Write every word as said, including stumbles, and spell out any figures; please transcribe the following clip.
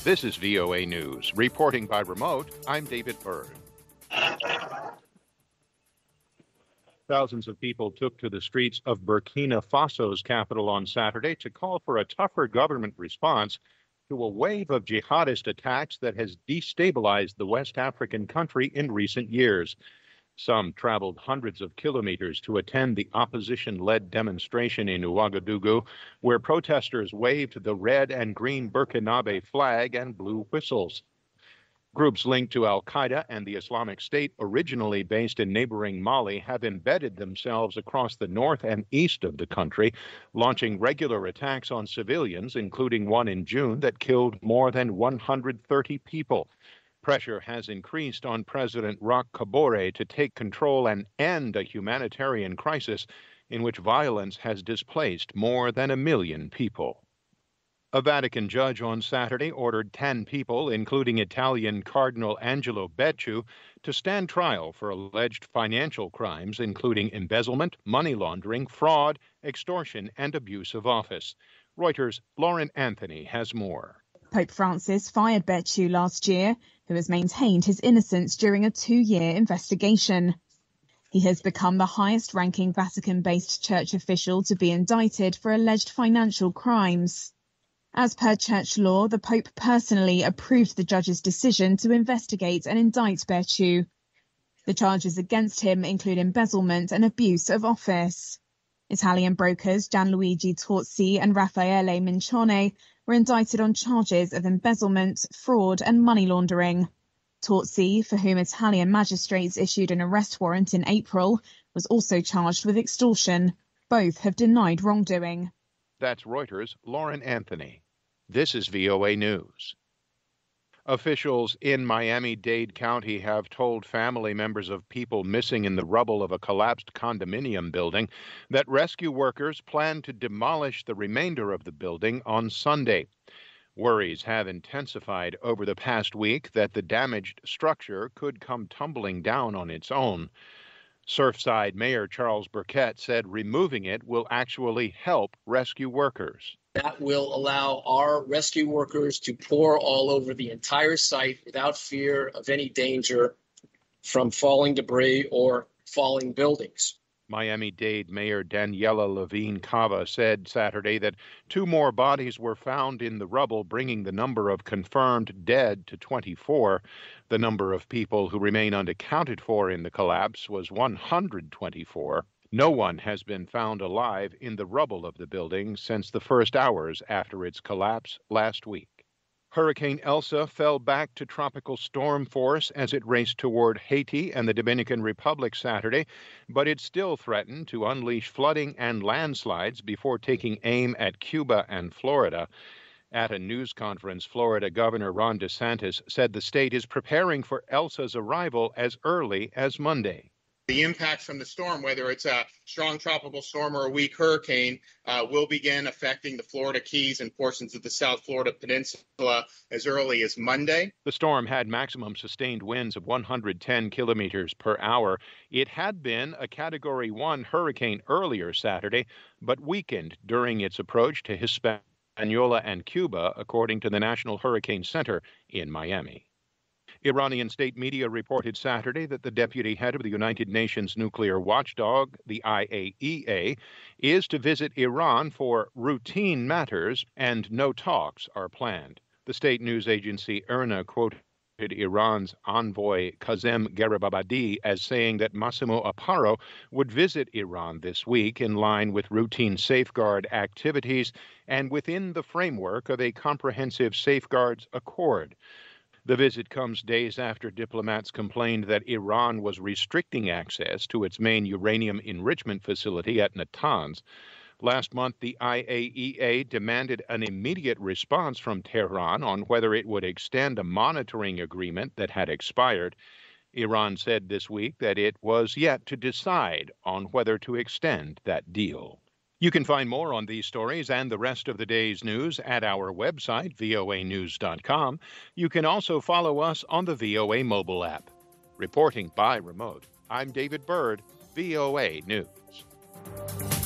This is V O A News. Reporting by remote, I'm David Byrd. Thousands of people took to the streets of Burkina Faso's capital on Saturday to call for a tougher government response to a wave of jihadist attacks that has destabilized the West African country in recent years. Some traveled hundreds of kilometers to attend the opposition-led demonstration in Ouagadougou, where protesters waved the red and green Burkinabe flag and blew whistles. Groups linked to al-Qaeda and the Islamic State, originally based in neighboring Mali, have embedded themselves across the north and east of the country, launching regular attacks on civilians, including one in June that killed more than one hundred thirty people. Pressure has increased on President Roch Kabore to take control and end a humanitarian crisis in which violence has displaced more than a million people. A Vatican judge on Saturday ordered ten people, including Italian Cardinal Angelo Becciu, to stand trial for alleged financial crimes, including embezzlement, money laundering, fraud, extortion, and abuse of office. Reuters' Lauren Anthony has more. Pope Francis fired Becciu last year, who has maintained his innocence during a two-year investigation. He has become the highest-ranking Vatican-based church official to be indicted for alleged financial crimes. As per church law, the Pope personally approved the judge's decision to investigate and indict Becciu. The charges against him include embezzlement and abuse of office. Italian brokers Gianluigi Torzi and Raffaele Mincione were indicted on charges of embezzlement, fraud and money laundering. Torzi, for whom Italian magistrates issued an arrest warrant in April, was also charged with extortion. Both have denied wrongdoing. That's Reuters' Lauren Anthony. This is V O A News. Officials in Miami-Dade County have told family members of people missing in the rubble of a collapsed condominium building that rescue workers plan to demolish the remainder of the building on Sunday. Worries have intensified over the past week that the damaged structure could come tumbling down on its own. Surfside Mayor Charles Burkett said removing it will actually help rescue workers. That will allow our rescue workers to pour all over the entire site without fear of any danger from falling debris or falling buildings. Miami-Dade Mayor Daniela Levine Cava said Saturday that two more bodies were found in the rubble, bringing the number of confirmed dead to twenty-four. The number of people who remain unaccounted for in the collapse was one hundred twenty-four. No one has been found alive in the rubble of the building since the first hours after its collapse last week. Hurricane Elsa fell back to tropical storm force as it raced toward Haiti and the Dominican Republic Saturday, but it still threatened to unleash flooding and landslides before taking aim at Cuba and Florida. At a news conference, Florida Governor Ron DeSantis said the state is preparing for Elsa's arrival as early as Monday. The impacts from the storm, whether it's a strong tropical storm or a weak hurricane, uh, will begin affecting the Florida Keys and portions of the South Florida Peninsula as early as Monday. The storm had maximum sustained winds of one hundred ten kilometers per hour. It had been a Category one hurricane earlier Saturday, but weakened during its approach to Hispaniola and Cuba, according to the National Hurricane Center in Miami. Iranian state media reported Saturday that the deputy head of the United Nations nuclear watchdog, the I A E A, is to visit Iran for routine matters and no talks are planned. The state news agency I R N A quoted Iran's envoy Kazem Garibabadi as saying that Massimo Aparo would visit Iran this week in line with routine safeguard activities and within the framework of a comprehensive safeguards accord. The visit comes days after diplomats complained that Iran was restricting access to its main uranium enrichment facility at Natanz. Last month, the I A E A demanded an immediate response from Tehran on whether it would extend a monitoring agreement that had expired. Iran said this week that it was yet to decide on whether to extend that deal. You can find more on these stories and the rest of the day's news at our website, V O A news dot com. You can also follow us on the V O A mobile app. Reporting by remote, I'm David Byrd, V O A News.